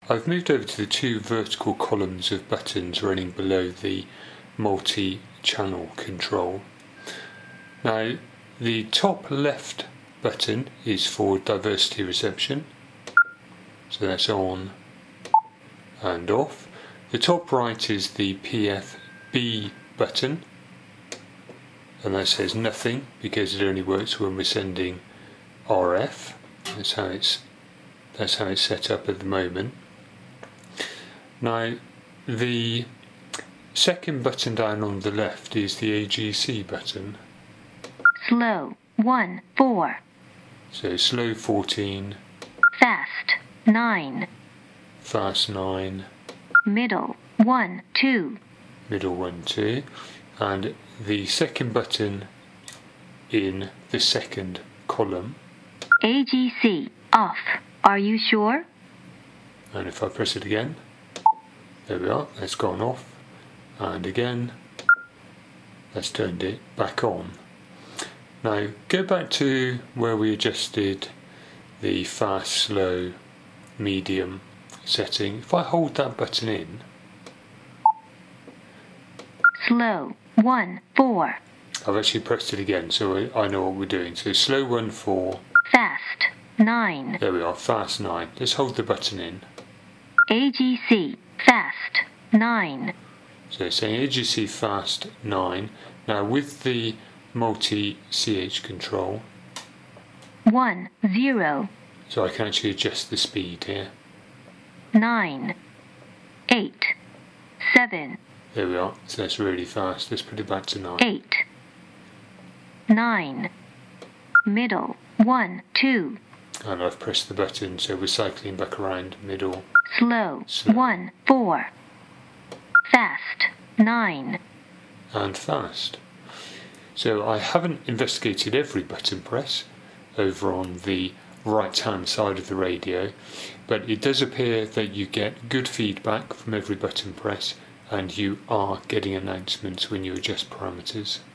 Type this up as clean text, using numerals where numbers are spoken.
I've moved over to the two vertical columns of buttons running below the multi-channel control. Now, the top left button is for diversity reception, so that's on and off. The top right is the PFB button, and that says nothing because it only works when we're sending RF. That's how it's set up at the moment. Now, the second button down on the left is the AGC button. Slow 1, 4. So slow 14. Fast 9. Fast 9. Middle 1, 2. Middle 1, 2. And the second button in the second column. AGC off. Are you sure? And if I press it again, there we are, that's gone off. And again, that's turned it back on. Now go back to where we adjusted the fast, slow, medium setting. If I hold that button in, slow 1, 4. I've actually pressed it again, so I know what we're doing. So slow 1, 4. Fast 9. There we are, fast 9. Let's hold the button in. AGC fast 9. So it's saying AGC fast 9. Now with the multi-CH control, 1, 0. so I can actually adjust the speed here. 9, 8, 7. There we are, so that's really fast. Let's put it back to 9. 8, 9. Middle 1, 2. And I've pressed the button, so we're cycling back around middle. Slow 1, 4. Fast 9. And fast. So I haven't investigated every button press over on the right hand side of the radio, but it does appear that you get good feedback from every button press and you are getting announcements when you adjust parameters.